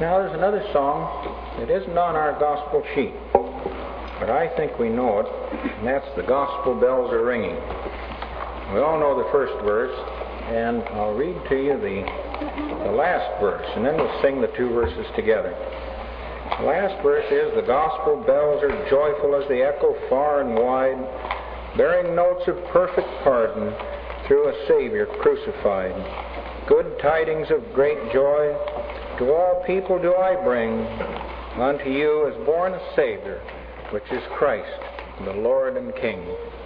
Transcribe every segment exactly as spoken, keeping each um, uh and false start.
Now there's another song. It isn't on our gospel sheet, but I think we know it, and that's The Gospel Bells Are Ringing. We all know the first verse, and I'll read to you the, the last verse, and then we'll sing the two verses together. The last verse is, the gospel bells are joyful as they echo far and wide, bearing notes of perfect pardon through a Savior crucified. Good tidings of great joy to all people do I bring. Unto you is born a Savior, which is Christ, the Lord and King.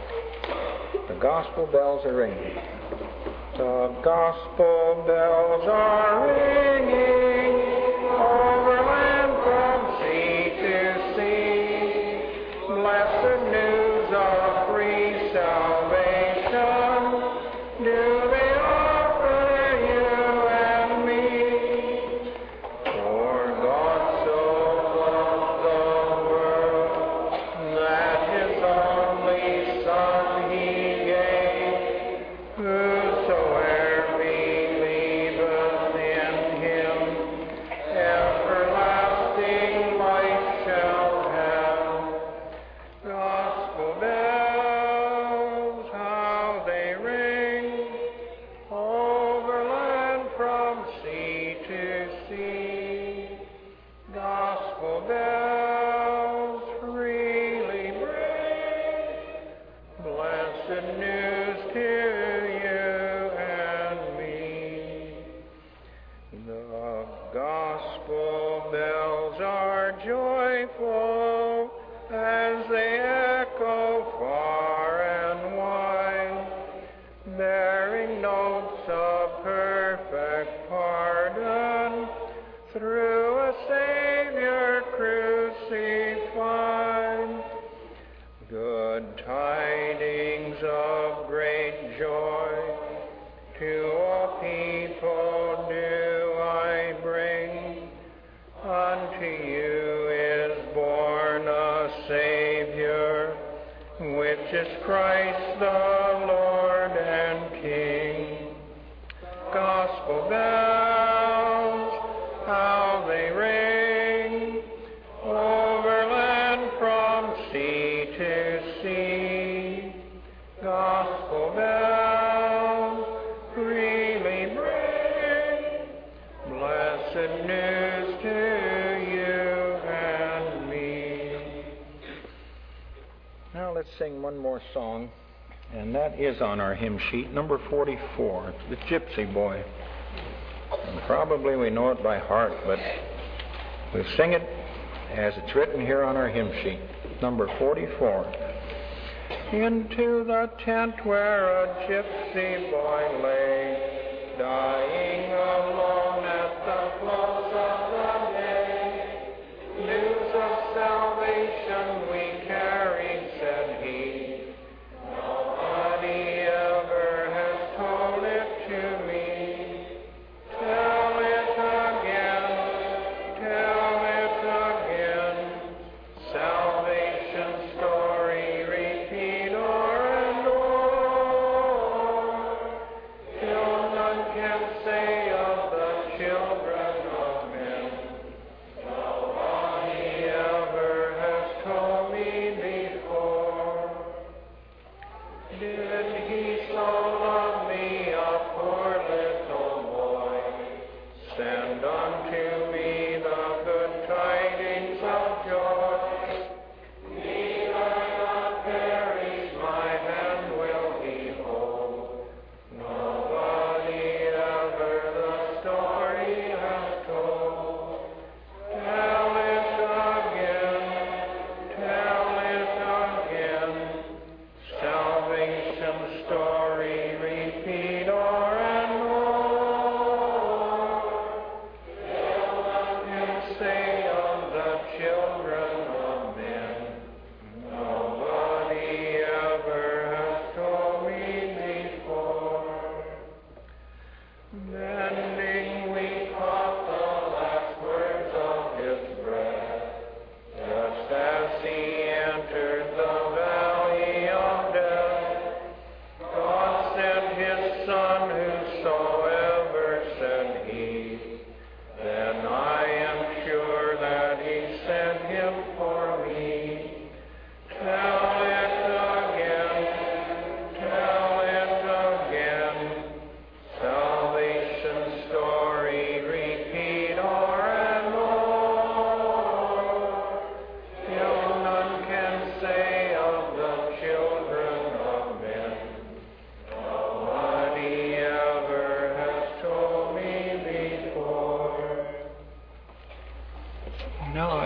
The gospel bells are ringing. The gospel bells are ringing over land from sea to sea. Blessed news of free salvation do they offer you and me. For God so loved the world that His only Son He gave. Whosoever believeth in Him everlasting life shall have. Gospel bells, how they ring over land from sea to sea. Gospel bells freely bring blessed news to you and me. The gospel bells are joyful as they echo far and wide, bearing notes of perfect pardon through a Savior crucified. Good tidings of great joy to all people do I bring. Unto you is born a Savior, which is Christ the Lord and King. Gospel bells, how they ring over land from sea to sea. Gospel bells freely bring blessed news to you and me. Now let's sing one more song, and that is on our hymn sheet, number forty-four. It's the Gypsy Boy. And probably we know it by heart, but we'll sing it as it's written here on our hymn sheet, number forty-four. Into the tent where a gypsy boy lay, dying alone at the close of the day. News of salvation we carried, said he. Nobody ever has told it to me. Tell it again, tell it again. Salvation story repeat o'er and o'er, till none can say of the children of men. Nobody ever has told me before. Did he so love me, a poor little boy? Send unto me the good tidings of joy. Need I not perish, my hand will he hold. Nobody ever the story has told. Tell it again, tell it again. Salvation story.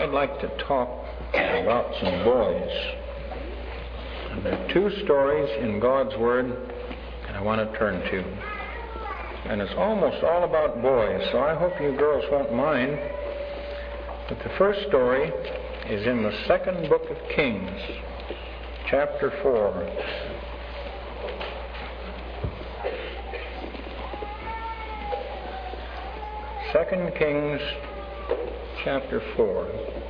I'd like to talk about some boys. And there are two stories in God's Word that I want to turn to. And it's almost all about boys, so I hope you girls won't mind. But the first story is in the second book of Kings, chapter four. Second Kings, chapter four.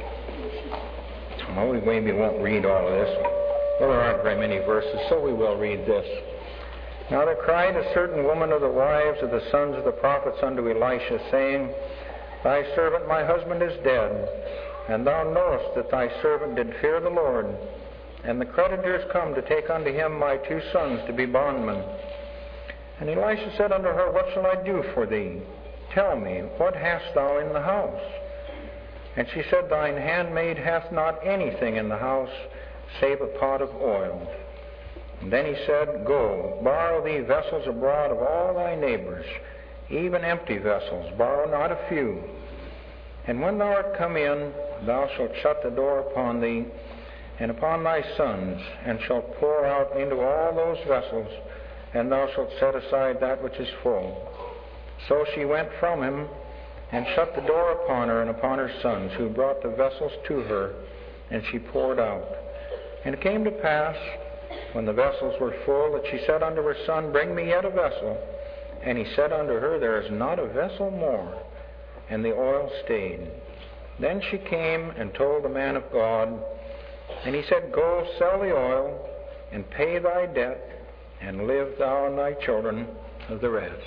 Well, we maybe won't read all of this. Well, there aren't very many verses, so we will read this. Now there cried a certain woman of the wives of the sons of the prophets unto Elisha, saying, Thy servant my husband is dead, and thou knowest that thy servant did fear the Lord. And the creditors come to take unto him my two sons to be bondmen. And Elisha said unto her, What shall I do for thee? Tell me, what hast thou in the house? And she said, Thine handmaid hath not anything in the house, save a pot of oil. And then he said, Go, borrow thee vessels abroad of all thy neighbors, even empty vessels, borrow not a few. And when thou art come in, thou shalt shut the door upon thee, and upon thy sons, and shalt pour out into all those vessels, and thou shalt set aside that which is full. So she went from him, and shut the door upon her and upon her sons, who brought the vessels to her, and she poured out. And it came to pass, when the vessels were full, that she said unto her son, Bring me yet a vessel. And he said unto her, There is not a vessel more. And the oil stayed. Then she came and told the man of God, and he said, Go, sell the oil, and pay thy debt, and live thou and thy children of the rest.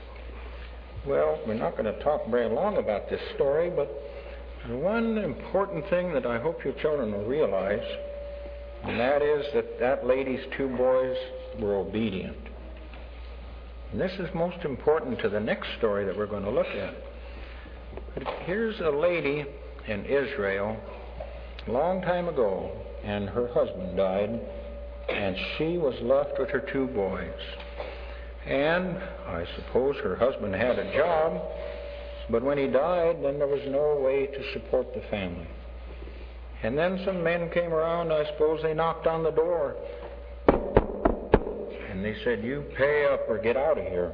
Well, we're not going to talk very long about this story, but one important thing that I hope your children will realize, and that is that that lady's two boys were obedient. And this is most important to the next story that we're going to look at. But here's a lady in Israel a long time ago, and her husband died, and she was left with her two boys. And I suppose her husband had a job, but when he died, then there was no way to support the family. And then some men came around, I suppose they knocked on the door, and they said, You pay up or get out of here.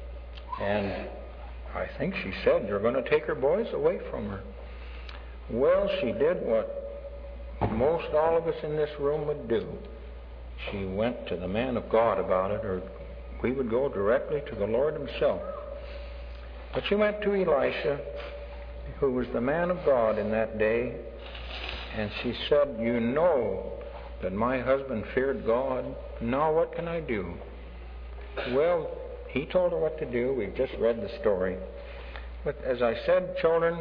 And I think she said, You're going to take her boys away from her. Well, she did what most all of us in this room would do. She went to the man of God about it, or we would go directly to the Lord himself. But she went to Elisha, who was the man of God in that day, and she said, You know that my husband feared God. Now what can I do? Well, he told her what to do. We've just read the story. But as I said, children,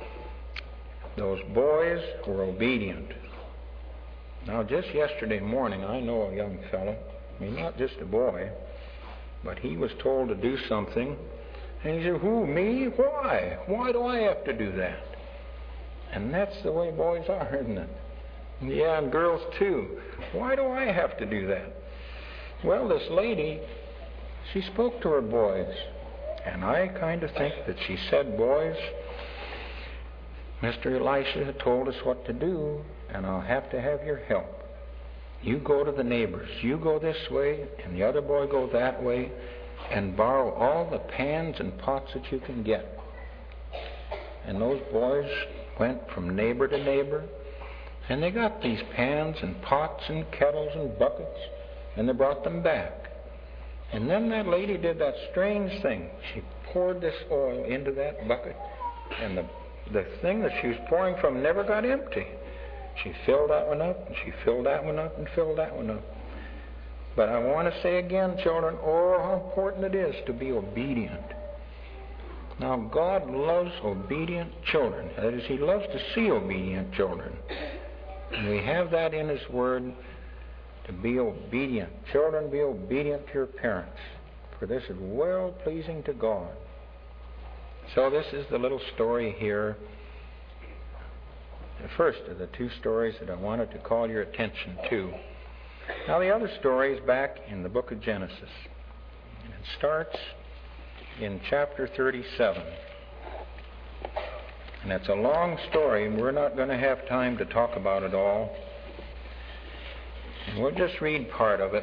those boys were obedient. Now, just yesterday morning, I know a young fellow, I mean, not just a boy, but he was told to do something, and he said, Who, me? Why? Why do I have to do that? And that's the way boys are, isn't it? Yeah, and girls too. Why do I have to do that? Well, this lady, she spoke to her boys, and I kind of think that she said, Boys, Mister Elisha had told us what to do, and I'll have to have your help. You go to the neighbors. You go this way, and the other boy go that way, and borrow all the pans and pots that you can get. And those boys went from neighbor to neighbor, and they got these pans and pots and kettles and buckets, and they brought them back. And then that lady did that strange thing. She poured this oil into that bucket, and the, the thing that she was pouring from never got empty. She filled that one up, and she filled that one up, and filled that one up. But I want to say again, children, oh, how important it is to be obedient. Now, God loves obedient children. That is, he loves to see obedient children. And we have that in his word, to be obedient. Children, be obedient to your parents, for this is well-pleasing to God. So this is the little story here, the first of the two stories that I wanted to call your attention to. Now, the other story is back in the book of Genesis. And it starts in chapter thirty-seven. And it's a long story, and we're not going to have time to talk about it all. And we'll just read part of it.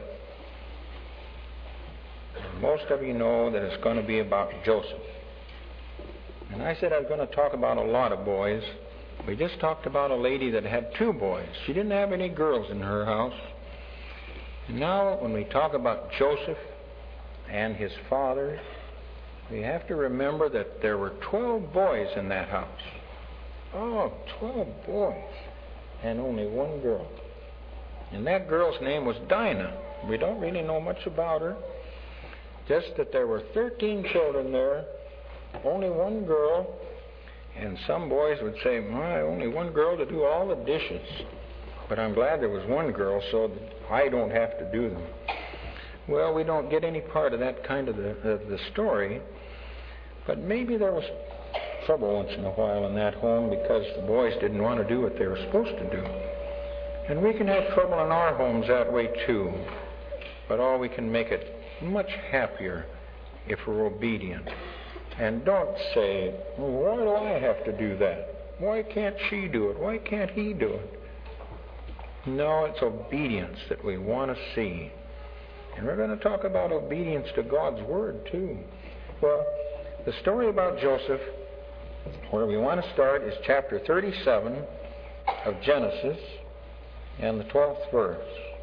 Most of you know that it's going to be about Joseph. And I said I was going to talk about a lot of boys. We just talked about a lady that had two boys. She didn't have any girls in her house. And now when we talk about Joseph and his father, we have to remember that there were twelve boys in that house. Oh, twelve boys. And only one girl. And that girl's name was Dinah. We don't really know much about her. Just that there were thirteen children there, only one girl. And some boys would say, my, only one girl to do all the dishes. But I'm glad there was one girl so that I don't have to do them. Well, we don't get any part of that kind of the, of the story. But maybe there was trouble once in a while in that home because the boys didn't want to do what they were supposed to do. And we can have trouble in our homes that way too. But all we can make it much happier if we're obedient. And don't say, well, why do I have to do that? Why can't she do it? Why can't he do it? No, it's obedience that we want to see. And we're going to talk about obedience to God's Word too. Well, the story about Joseph, where we want to start, is chapter thirty-seven of Genesis and the twelfth verse.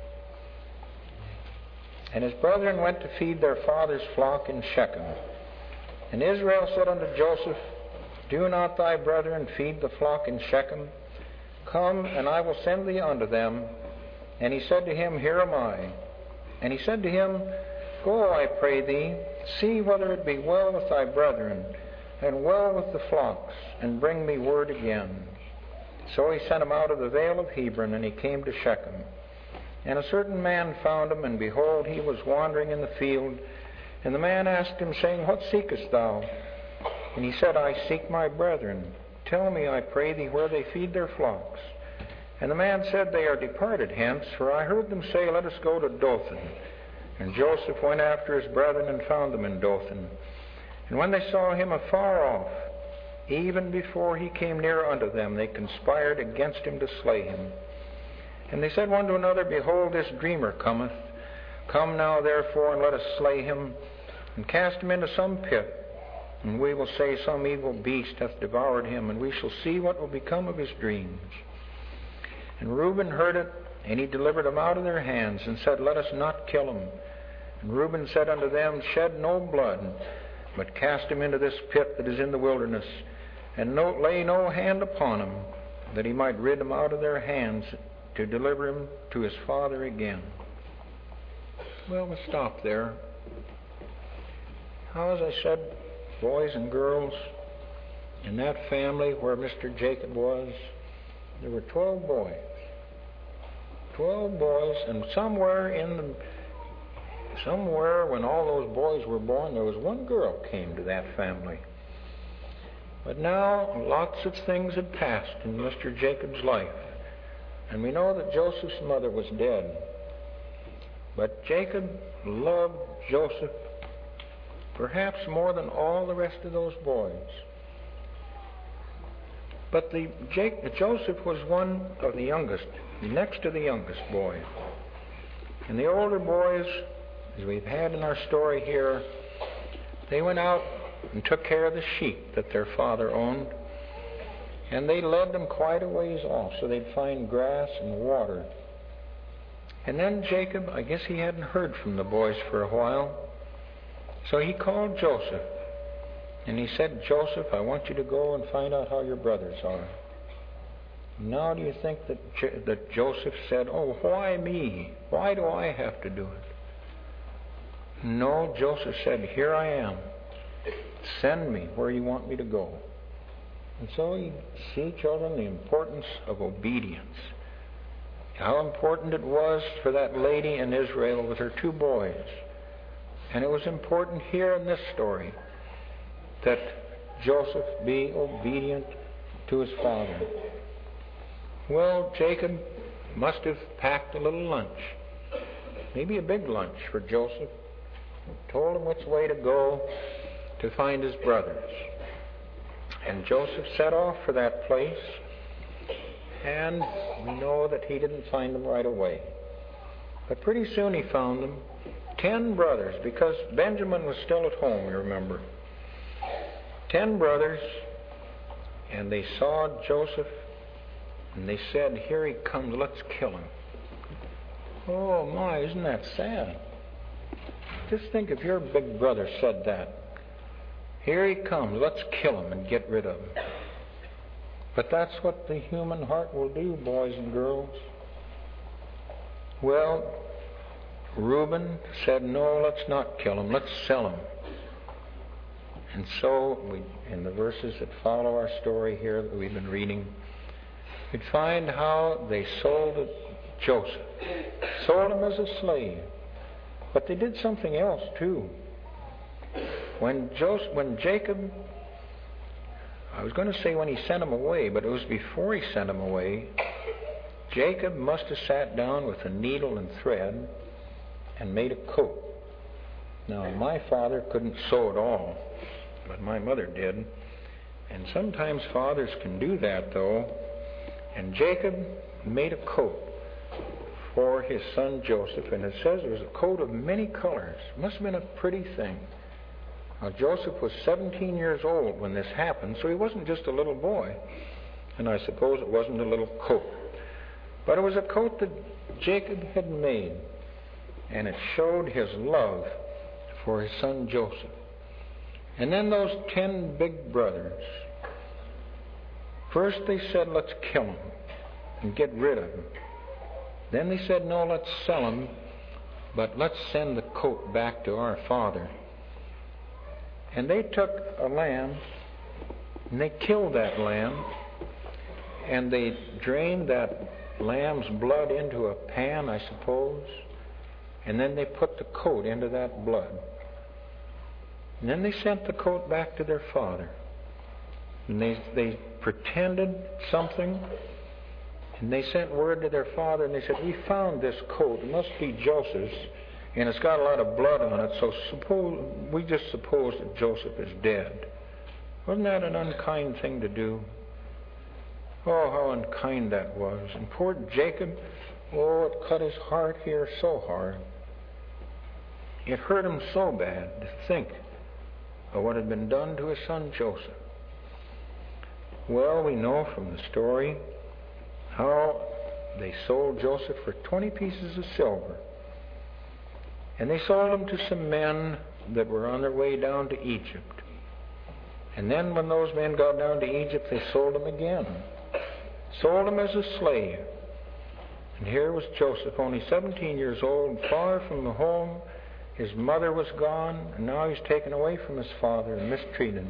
And his brethren went to feed their father's flock in Shechem. And Israel said unto Joseph, do not thy brethren feed the flock in Shechem? Come, and I will send thee unto them. And he said to him, here am I. And he said to him, go, I pray thee, see whether it be well with thy brethren, and well with the flocks, and bring me word again. So he sent him out of the vale of Hebron, and he came to Shechem. And a certain man found him, and behold, he was wandering in the field. And the man asked him, saying, what seekest thou? And he said, I seek my brethren. Tell me, I pray thee, where they feed their flocks. And the man said, they are departed hence, for I heard them say, let us go to Dothan. And Joseph went after his brethren, and found them in Dothan. And when they saw him afar off, even before he came near unto them, they conspired against him to slay him. And they said one to another, behold, this dreamer cometh. Come now, therefore, and let us slay him, and cast him into some pit. And we will say, some evil beast hath devoured him, and we shall see what will become of his dreams. And Reuben heard it, and he delivered him out of their hands, and said, let us not kill him. And Reuben said unto them, shed no blood, but cast him into this pit that is in the wilderness, and no, lay no hand upon him, that he might rid him out of their hands, to deliver him to his father again. Well, we'll stop there. How, as I said, boys and girls, in that family where Mister Jacob was, there were twelve boys. Twelve boys, and somewhere in the, somewhere when all those boys were born, there was one girl came to that family. But now, lots of things had passed in Mister Jacob's life. And we know that Joseph's mother was dead. But Jacob loved Joseph perhaps more than all the rest of those boys. But the, Jake, Joseph was one of the youngest, next to the youngest boy. And the older boys, as we've had in our story here, they went out and took care of the sheep that their father owned. And they led them quite a ways off so they'd find grass and water. And then Jacob, I guess he hadn't heard from the boys for a while, so he called Joseph. And he said, Joseph, I want you to go and find out how your brothers are. Now do you think that, J- that Joseph said, oh, why me? Why do I have to do it? No, Joseph said, here I am. Send me where you want me to go. And so you see, children, the importance of obedience. How important it was for that lady in Israel with her two boys. And it was important here in this story that Joseph be obedient to his father. Well, Jacob must have packed a little lunch, maybe a big lunch for Joseph, told him which way to go to find his brothers. And Joseph set off for that place, and we know that he didn't find them right away. But pretty soon he found them, ten brothers, because Benjamin was still at home, you remember. Ten brothers, and they saw Joseph, and they said, "Here he comes, let's kill him." Oh my, isn't that sad? Just think if your big brother said that. "Here he comes, let's kill him and get rid of him." But that's what the human heart will do, boys and girls. Well, Reuben said, "No, let's not kill him, let's sell him." And so, we, in the verses that follow our story here that we've been reading, we'd find how they sold Joseph, sold him as a slave. But they did something else too. When Joseph, when Jacob, I was going to say when he sent him away, but it was before he sent him away, Jacob must have sat down with a needle and thread and made a coat. Now, my father couldn't sew at all, but my mother did. And sometimes fathers can do that, though. And Jacob made a coat for his son Joseph, and it says it was a coat of many colors. It must have been a pretty thing. Now, Joseph was seventeen years old when this happened, so he wasn't just a little boy. And I suppose it wasn't a little coat. But it was a coat that Jacob had made, and it showed his love for his son Joseph. And then those ten big brothers, first they said, "Let's kill him and get rid of him." Then they said, "No, let's sell him, but let's send the coat back to our father." And they took a lamb, and they killed that lamb, and they drained that lamb's blood into a pan, I suppose, and then they put the coat into that blood. And then they sent the coat back to their father. And they, they pretended something, and they sent word to their father, and they said, "We found this coat. It must be Joseph's, and it's got a lot of blood on it, so suppose we just suppose that Joseph is dead." Wasn't that an unkind thing to do? Oh, how unkind that was. And poor Jacob, oh, it cut his heart here so hard. It hurt him so bad to think of what had been done to his son Joseph. Well, we know from the story how they sold Joseph for twenty pieces of silver. And they sold him to some men that were on their way down to Egypt. And then when those men got down to Egypt, they sold him again. Sold him as a slave. And here was Joseph, only seventeen years old, far from the home. His mother was gone, and now he's taken away from his father and mistreated.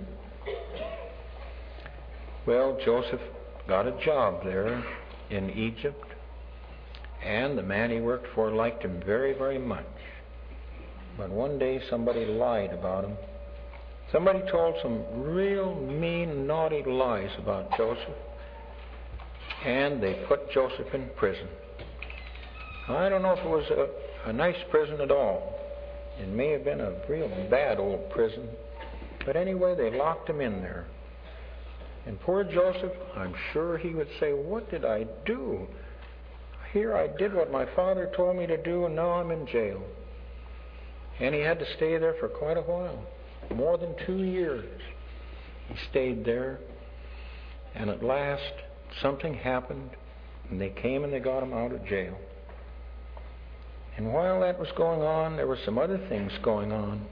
Well, Joseph got a job there in Egypt, and the man he worked for liked him very, very much. But one day somebody lied about him. Somebody told some real mean, naughty lies about Joseph, and they put Joseph in prison. I don't know if it was a, a nice prison at all. It may have been a real bad old prison, but anyway, they locked him in there. And poor Joseph, I'm sure he would say, "What did I do? Here I did what my father told me to do, and now I'm in jail." And he had to stay there for quite a while, more than two years. He stayed there, and at last something happened, and they came and they got him out of jail. And while that was going on, there were some other things going on.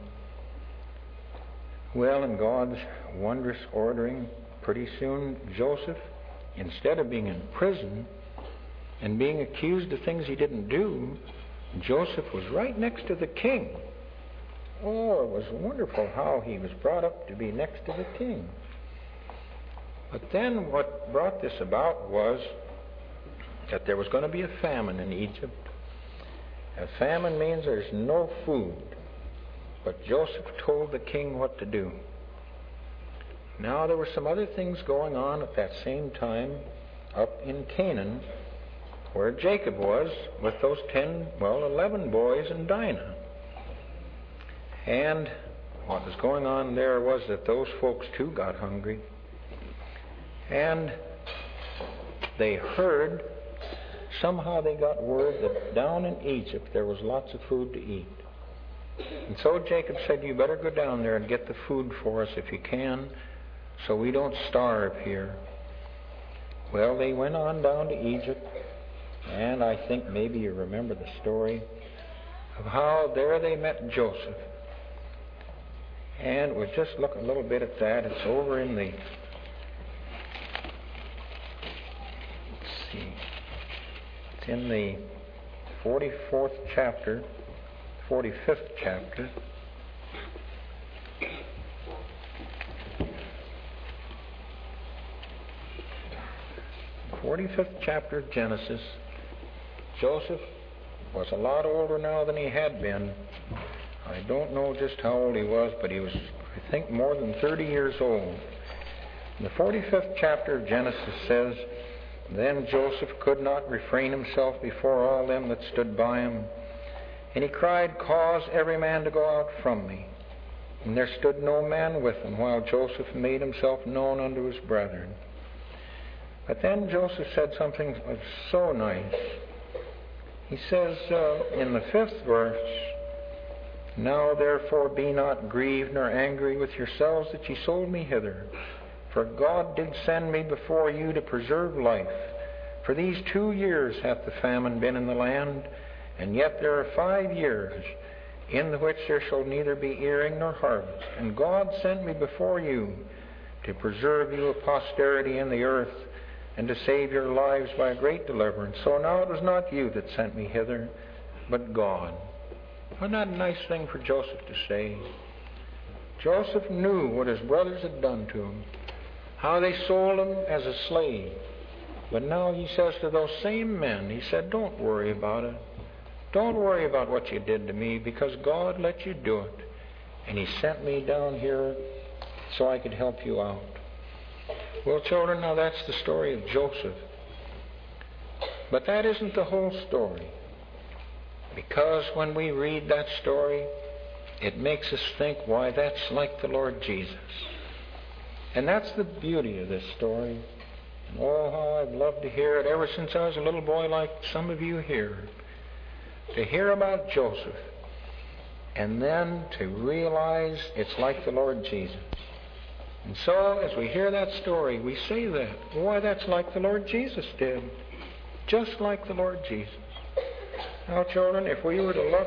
Well, in God's wondrous ordering, pretty soon Joseph, instead of being in prison and being accused of things he didn't do, Joseph was right next to the king. Oh, it was wonderful how he was brought up to be next to the king. But then what brought this about was that there was going to be a famine in Egypt. A famine means there's no food. But Joseph told the king what to do. Now there were some other things going on at that same time up in Canaan, where Jacob was with those ten, well, eleven boys and Dinah. And what was going on there was that those folks too got hungry. And they heard, somehow they got word that down in Egypt there was lots of food to eat. And so Jacob said, you better go down there and get the food for us if you can, so we don't starve here. Well, they went on down to Egypt, and I think maybe you remember the story of how there they met Joseph. And we'll just look a little bit at that. It's over in the, let's see, it's in the forty-fourth chapter, forty-fifth chapter. forty-fifth chapter of Genesis. Joseph was a lot older now than he had been. I don't know just how old he was, but he was, I think, more than thirty years old. The forty-fifth chapter of Genesis says, Then Joseph could not refrain himself before all them that stood by him, and he cried, Cause every man to go out from me. And there stood no man with him, while Joseph made himself known unto his brethren. But then Joseph said something so nice. He says uh, in the fifth verse, Now therefore be not grieved nor angry with yourselves that ye sold me hither. For God did send me before you to preserve life. For these two years hath the famine been in the land, and yet there are five years, in the which there shall neither be earing nor harvest. And God sent me before you to preserve you a posterity in the earth, and to save your lives by a great deliverance. So now it was not you that sent me hither, but God. Wasn't that a nice thing for Joseph to say? Joseph knew what his brothers had done to him, how they sold him as a slave. But now he says to those same men, he said, don't worry about it. Don't worry about what you did to me, because God let you do it. And he sent me down here so I could help you out. Well, children, now that's the story of Joseph. But that isn't the whole story. Because when we read that story, it makes us think, why, that's like the Lord Jesus. And that's the beauty of this story. And oh, how I've loved to hear it ever since I was a little boy, like some of you here. To hear about Joseph, and then to realize it's like the Lord Jesus. And so, as we hear that story, we say that, why, that's like the Lord Jesus did. Just like the Lord Jesus. Now, children, if we were to look,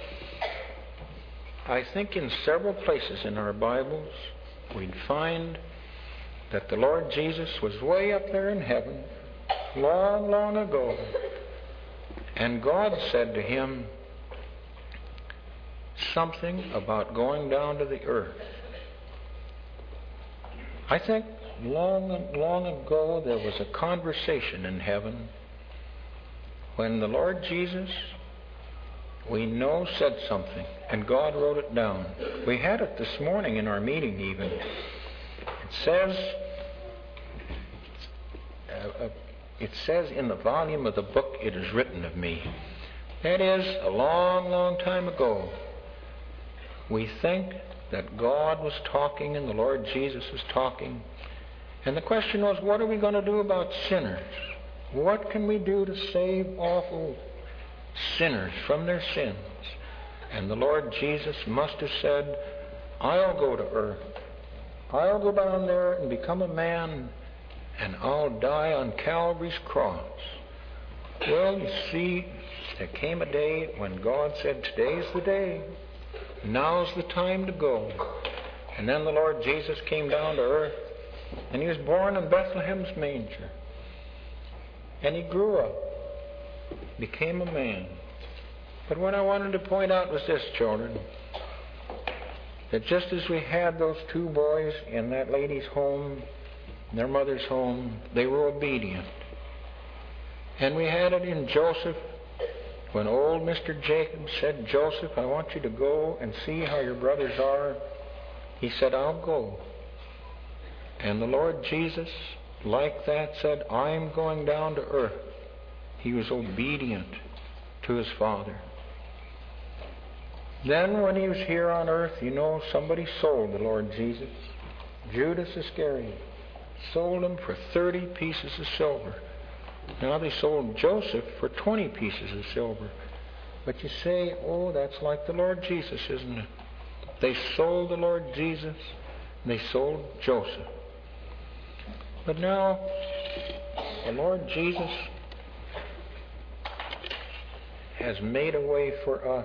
I think in several places in our Bibles, we'd find that the Lord Jesus was way up there in heaven, long, long ago. And God said to him something about going down to the earth. I think long, long ago there was a conversation in heaven when the Lord Jesus, we know, said something, and God wrote it down. We had it this morning in our meeting even. It says, uh, uh, it says in the volume of the book, it is written of me. That is, a long, long time ago, we think that God was talking and the Lord Jesus was talking. And the question was, what are we going to do about sinners? What can we do to save awful sinners from their sins? And the Lord Jesus must have said, I'll go to earth. I'll go down there and become a man, and I'll die on Calvary's cross. Well, you see, there came a day when God said, today's the day. Now's the time to go. And then the Lord Jesus came down to earth, and he was born in Bethlehem's manger. And he grew up, became a man. But what I wanted to point out was this, children, that just as we had those two boys in that lady's home, their mother's home, they were obedient. And we had it in Joseph. When old Mister Jacob said, Joseph, I want you to go and see how your brothers are, he said, I'll go. And the Lord Jesus, like that, said, I'm going down to earth. He was obedient to his Father. Then when he was here on earth, you know, somebody sold the Lord Jesus. Judas Iscariot sold him for thirty pieces of silver. Now they sold Joseph for twenty pieces of silver. But you say, oh, that's like the Lord Jesus, isn't it? They sold the Lord Jesus, and they sold Joseph. But now, the Lord Jesus has made a way for us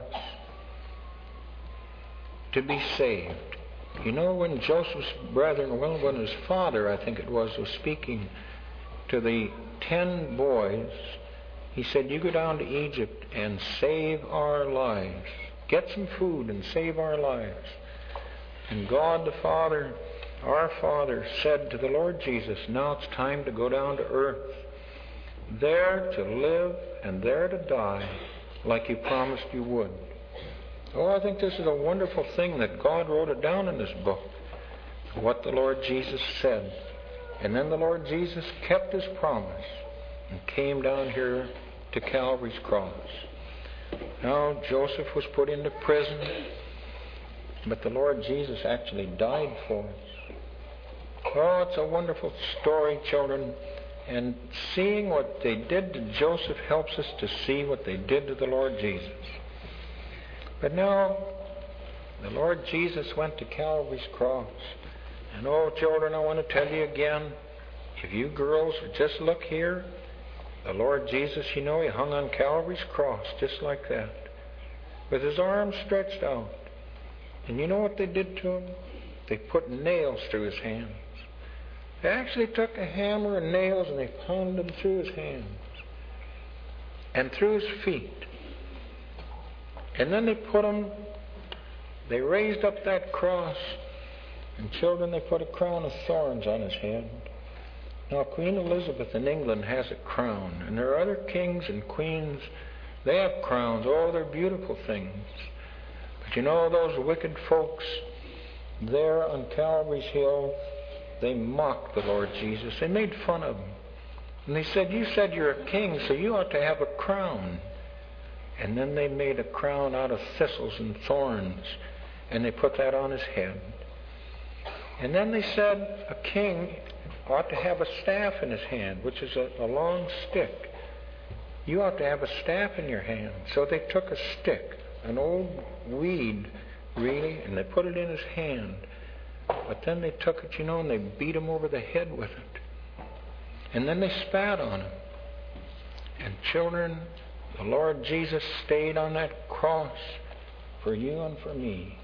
to be saved. You know, when Joseph's brethren, well, when his father, I think it was, was speaking to the ten boys, he said, you go down to Egypt and save our lives. Get some food and save our lives. And God the Father, our Father, said to the Lord Jesus, now it's time to go down to earth, there to live and there to die, like you promised you would. Oh, I think this is a wonderful thing that God wrote it down in this book, what the Lord Jesus said. And then the Lord Jesus kept his promise and came down here to Calvary's cross. Now, Joseph was put into prison, but the Lord Jesus actually died for us. Oh, it's a wonderful story, children. And seeing what they did to Joseph helps us to see what they did to the Lord Jesus. But now, the Lord Jesus went to Calvary's cross. And oh, children, I want to tell you again, if you girls would just look here, the Lord Jesus, you know, he hung on Calvary's cross just like that, with his arms stretched out. And you know what they did to him? They put nails through his hands. They actually took a hammer and nails and they pounded them through his hands and through his feet. And then they put him, they raised up that cross, and children, they put a crown of thorns on his head. Now, Queen Elizabeth in England has a crown, and there are other kings and queens, they have crowns. Oh, they're beautiful things. But you know, those wicked folks there on Calvary's Hill, they mocked the Lord Jesus. They made fun of him. And they said, you said you're a king, so you ought to have a crown. And then they made a crown out of thistles and thorns, and they put that on his head. And then they said a king ought to have a staff in his hand, which is a, a long stick. You ought to have a staff in your hand. So they took a stick, an old weed, really, and they put it in his hand. But then they took it, you know, and they beat him over the head with it. And then they spat on him. And children, the Lord Jesus stayed on that cross for you and for me.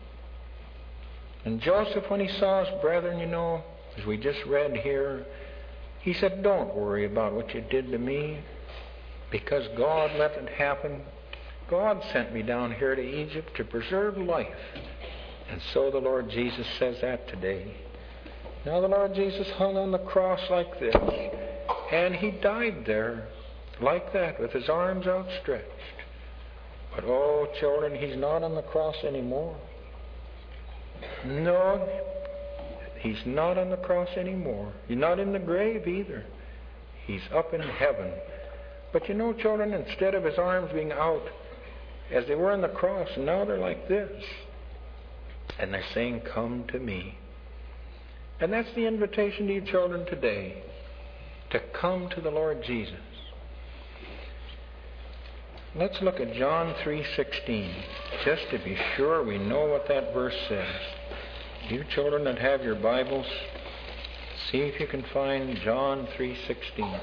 And Joseph, when he saw his brethren, you know, as we just read here, he said, don't worry about what you did to me, because God let it happen. God sent me down here to Egypt to preserve life. And so the Lord Jesus says that today. Now the Lord Jesus hung on the cross like this, and he died there like that with his arms outstretched. But oh, children, he's not on the cross anymore. No, he's not on the cross anymore. He's not in the grave either. He's up in heaven. But you know, children, instead of his arms being out as they were on the cross, now they're like this. And they're saying, come to me. And that's the invitation to you children today, to come to the Lord Jesus. Let's look at John three sixteen, just to be sure we know what that verse says. You children that have your Bibles, see if you can find John three sixteen.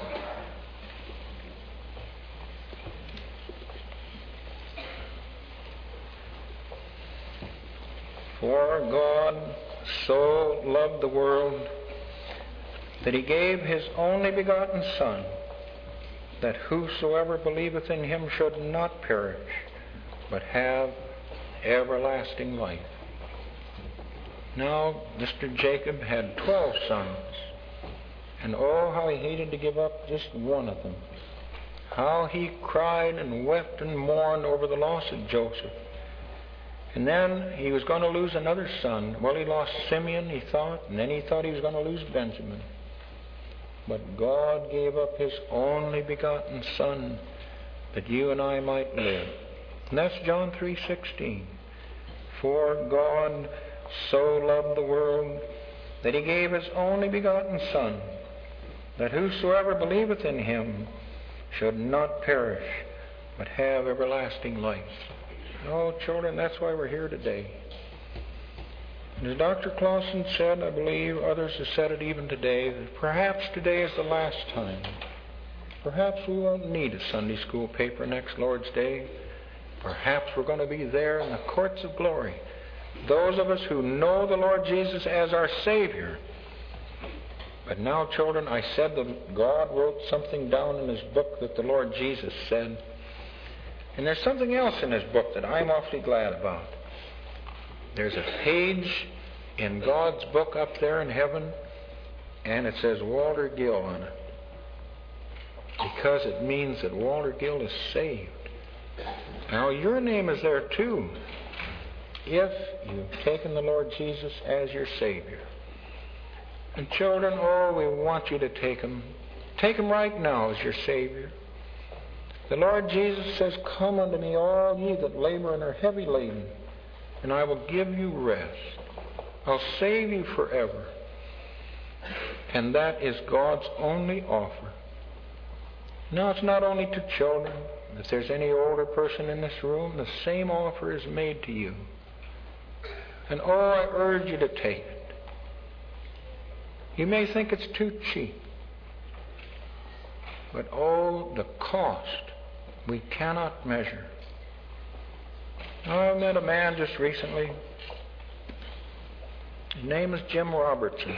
For God so loved the world that he gave his only begotten Son, that whosoever believeth in him should not perish, but have everlasting life. Now, Mister Jacob had twelve sons, and oh, how he hated to give up just one of them. How he cried and wept and mourned over the loss of Joseph. And then he was going to lose another son. Well, he lost Simeon, he thought, and then he thought he was going to lose Benjamin. But God gave up his only begotten Son that you and I might live. And that's John three sixteen. For God so loved the world that he gave his only begotten Son, that whosoever believeth in him should not perish, but have everlasting life. Oh, children, that's why we're here today. And as Doctor Clausen said, I believe others have said it even today, that perhaps today is the last time. Perhaps we won't need a Sunday school paper next Lord's Day. Perhaps we're going to be there in the courts of glory. Those of us who know the Lord Jesus as our Savior. But now, children, I said that God wrote something down in His book that the Lord Jesus said. And there's something else in His book that I'm awfully glad about. There's a page in God's book up there in heaven, and it says Walter Gill on it. Because it means that Walter Gill is saved. Now, your name is there too, if you've taken the Lord Jesus as your Savior. And children, oh, we want you to take Him. Take Him right now as your Savior. The Lord Jesus says, "Come unto me, all ye that labor and are heavy laden, and I will give you rest. I'll save you forever." And that is God's only offer. Now, it's not only to children. If there's any older person in this room, the same offer is made to you. And oh, I urge you to take it. You may think it's too cheap. But oh, the cost we cannot measure. Now, I met a man just recently. His name is Jim Robertson.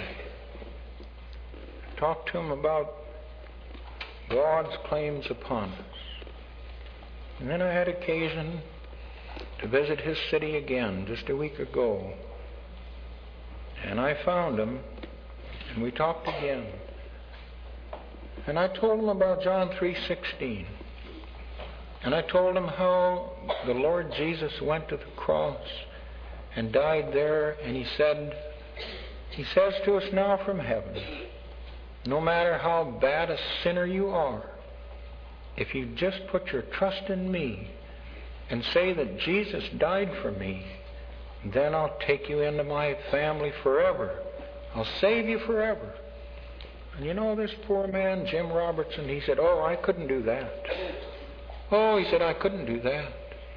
I talked to him about God's claims upon us. And then I had occasion to visit his city again just a week ago. And I found him, and we talked again. And I told him about John three sixteen. And I told him how the Lord Jesus went to the cross and died there, and he said, he says to us now from heaven, no matter how bad a sinner you are, if you just put your trust in me and say that Jesus died for me, then I'll take you into my family forever. I'll save you forever. And you know, this poor man, Jim Robertson, he said, oh, I couldn't do that. Oh, he said, I couldn't do that.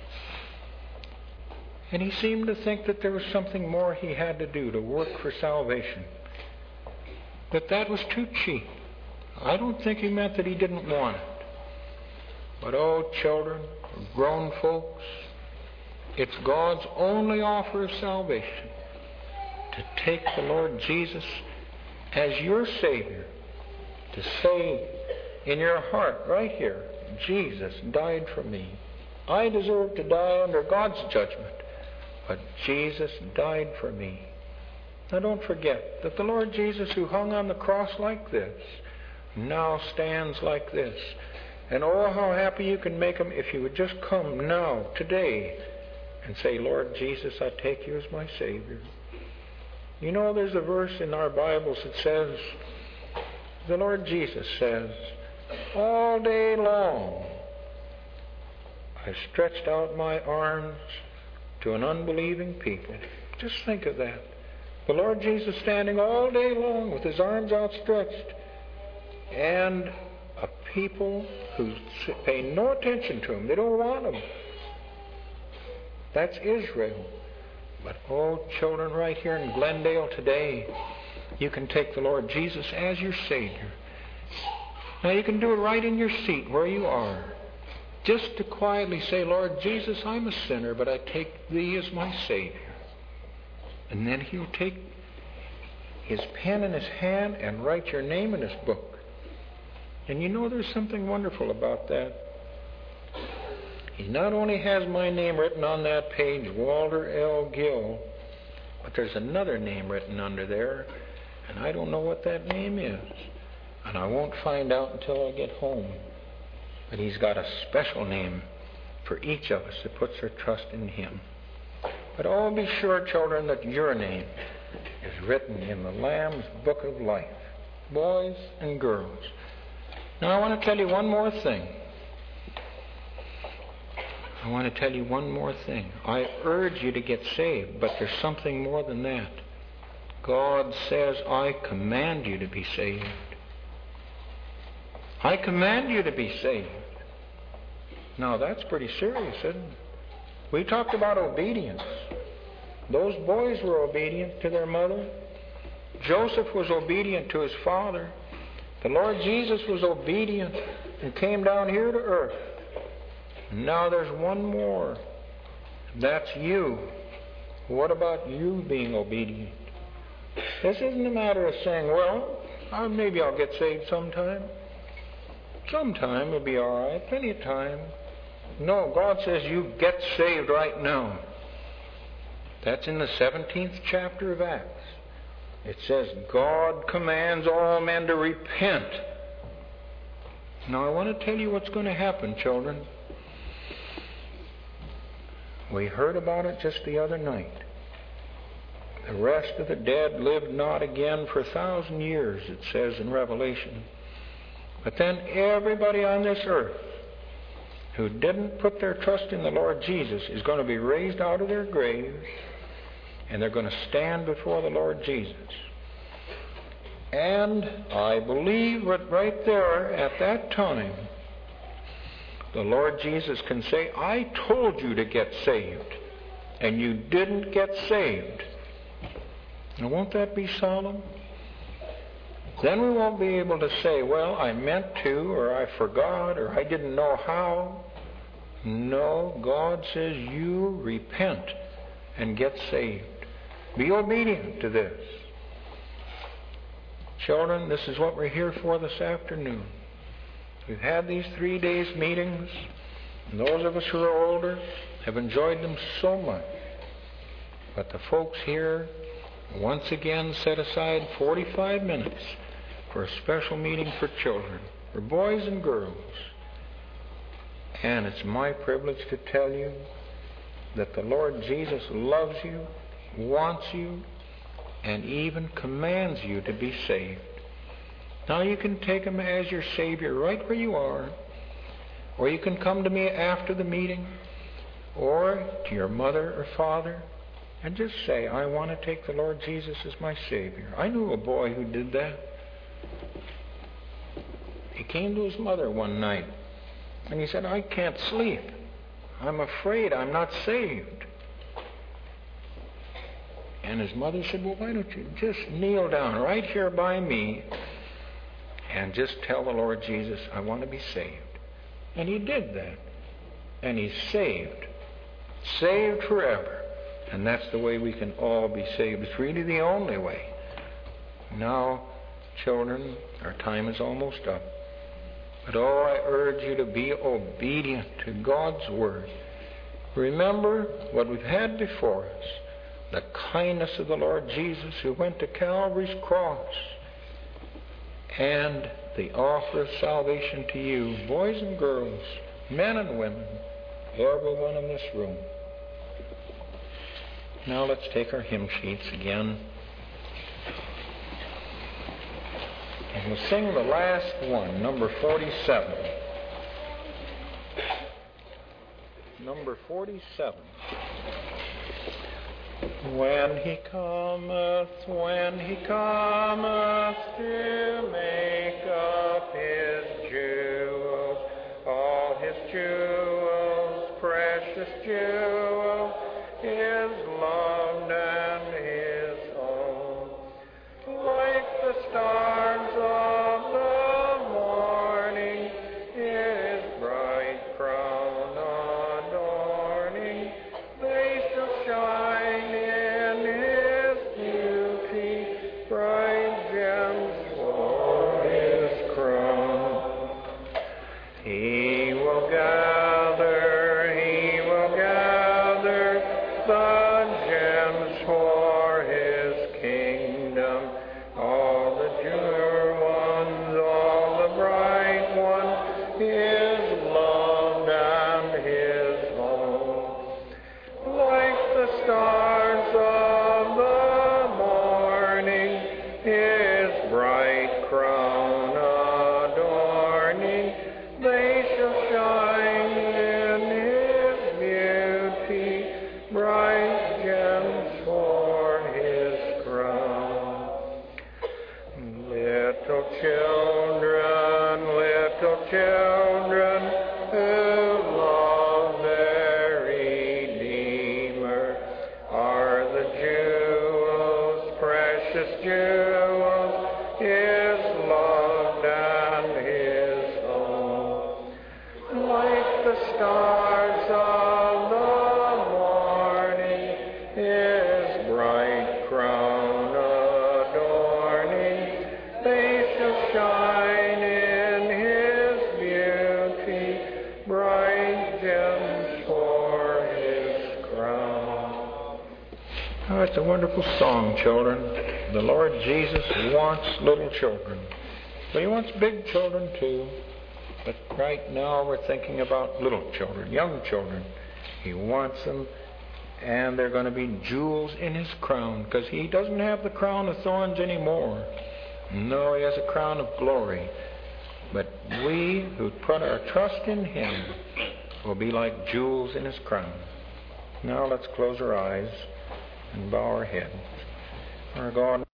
And he seemed to think that there was something more he had to do to work for salvation. That that was too cheap. I don't think he meant that he didn't want it. But oh, children, grown folks, it's God's only offer of salvation to take the Lord Jesus as your Savior, to say in your heart right here, Jesus died for me. I deserve to die under God's judgment, but Jesus died for me. Now don't forget that the Lord Jesus, who hung on the cross like this, now stands like this. And oh, how happy you can make him if you would just come now, today, and say, Lord Jesus, I take you as my Savior. You know, there's a verse in our Bibles that says, the Lord Jesus says, all day long I stretched out my arms to an unbelieving people. Just think of that. The Lord Jesus standing all day long with his arms outstretched, and a people who pay no attention to him. They don't want him. That's Israel. But oh, children, right here in Glendale today, you can take the Lord Jesus as your Savior. Now you can do it right in your seat where you are. Just to quietly say, Lord Jesus, I'm a sinner, but I take thee as my Savior. And then he'll take his pen in his hand and write your name in his book. And you know, there's something wonderful about that. He not only has my name written on that page, Walter L. Gill, but there's another name written under there, and I don't know what that name is. And I won't find out until I get home. But he's got a special name for each of us that puts our trust in him. But oh, be sure, children, that your name is written in the Lamb's Book of Life, boys and girls. Now, I want to tell you one more thing. I want to tell you one more thing. I urge you to get saved, but there's something more than that. God says, I command you to be saved. I command you to be saved. Now that's pretty serious, isn't it? We talked about obedience. Those boys were obedient to their mother. Joseph was obedient to his father. The Lord Jesus was obedient and came down here to earth. And now there's one more. That's you. What about you being obedient? This isn't a matter of saying, well, uh, maybe I'll get saved sometime. Sometime it'll be all right. Plenty of time. No, God says you get saved right now. That's in the seventeenth chapter of Acts. It says, God commands all men to repent. Now I want to tell you what's going to happen, children. We heard about it just the other night. The rest of the dead lived not again for a thousand years, it says in Revelation. But then everybody on this earth who didn't put their trust in the Lord Jesus is going to be raised out of their graves, and they're going to stand before the Lord Jesus. And I believe that right there at that time, the Lord Jesus can say, I told you to get saved, and you didn't get saved. Now, won't that be solemn? Then we won't be able to say, well, I meant to, or I forgot, or I didn't know how. No, God says you repent and get saved. Be obedient to this. Children, this is what we're here for this afternoon. We've had these three days meetings, and those of us who are older have enjoyed them so much. But the folks here once again set aside forty-five minutes for a special meeting for children, for boys and girls. And it's my privilege to tell you that the Lord Jesus loves you, wants you, and even commands you to be saved. Now you can take Him as your Savior right where you are, or you can come to me after the meeting, or to your mother or father, and just say, I want to take the Lord Jesus as my Savior. I knew a boy who did that. He came to his mother one night, and he said, I can't sleep. I'm afraid I'm not saved. And his mother said, well, why don't you just kneel down right here by me and just tell the Lord Jesus, I want to be saved. And he did that. And he's saved. Saved forever. And that's the way we can all be saved. It's really the only way. Now, children, our time is almost up. But oh, I urge you to be obedient to God's Word. Remember what we've had before us. The kindness of the Lord Jesus who went to Calvary's cross. And the offer of salvation to you, boys and girls, men and women, everyone in this room. Now let's take our hymn sheets again. And we'll sing the last one, number forty-seven. Number forty-seven. When He cometh, when He cometh to make up His jewels, all His jewels, precious jewels, His loved and His own, like the stars of the morning, His bright crown adorning, they shall shine in His beauty, bright gems for His crown. He will gather, He will gather the children who love their Redeemer are the jewels, precious jewels, His loved and His own. Like the stars of the morning, His bright crown adorning, they shall shine in His beauty, bright gems for His crown. Oh, it's a wonderful song, children. The Lord Jesus wants little children, but He wants big children too. But right now we're thinking about little children, young children. He wants them, and they're going to be jewels in His crown, because He doesn't have the crown of thorns anymore. No, He has a crown of glory. But we who put our trust in Him will be like jewels in His crown. Now let's close our eyes and bow our heads. Our God,